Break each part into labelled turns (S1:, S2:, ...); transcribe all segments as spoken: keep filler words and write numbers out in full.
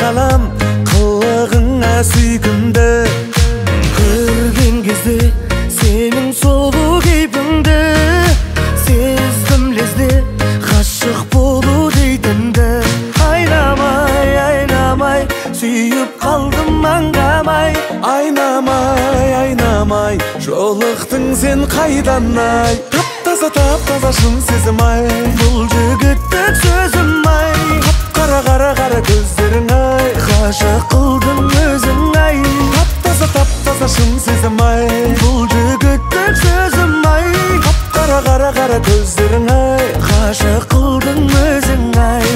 S1: қалам қылығыңа сүйкімді.
S2: Көрген кезде сенің сұлу кейпіңді, сездім лезде ғашық болу дейтінді. Айнамай, айнамай, сүйіп қалдым аңдамай.
S1: Айнамай, айнамай, жолықтың сен қайдан ай. Тап-таза, тап-таза шын сезім ай.
S2: Бұл жігіттік сөзім ай.
S1: Қара, қара, қара көздерің ай.
S2: Ғашық қылдың өзің ай.
S1: Тап-таза, тап-таза шын сезім ай.
S2: Бұл жігіттік сөзім ай.
S1: Қара, қара, қара көздерің ай.
S2: Ғашық қылдың өзің ай.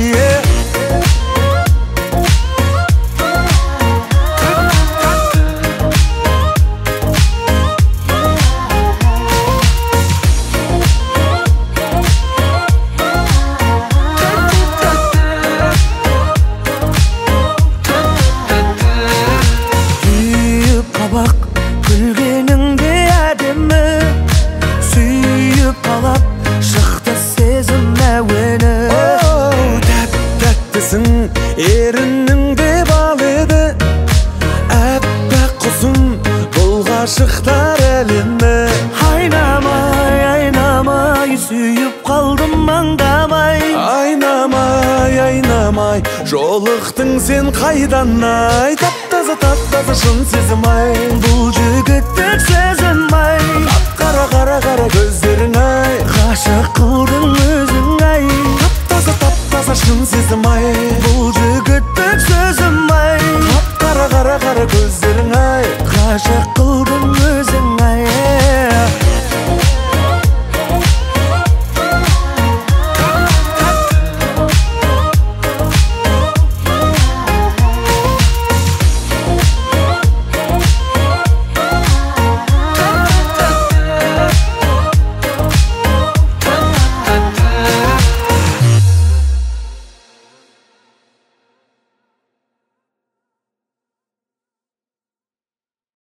S2: Күлгеніңде әдемі, сүйіп қалап шықты сезім әуені.
S1: Оу, тәп-тәттісің, ерініңде бал еді. Әппақ құсым, бұл ғашықтар әлемі.
S2: Айнамай, айнамай, сүйіп қалдым аңдамай.
S1: Айнамай, айнамай, жолықтың сен қайдан ай. Тап-таза, тап-таза шын сезім ай.
S2: Бұл жігіттік сезім ай.
S1: Қара, қара, қара көздерің ай.
S2: Ғашық қылдың өзің ай.
S1: Тап-таза, тап-таза шын сезім ай.
S2: Бұл жігіттік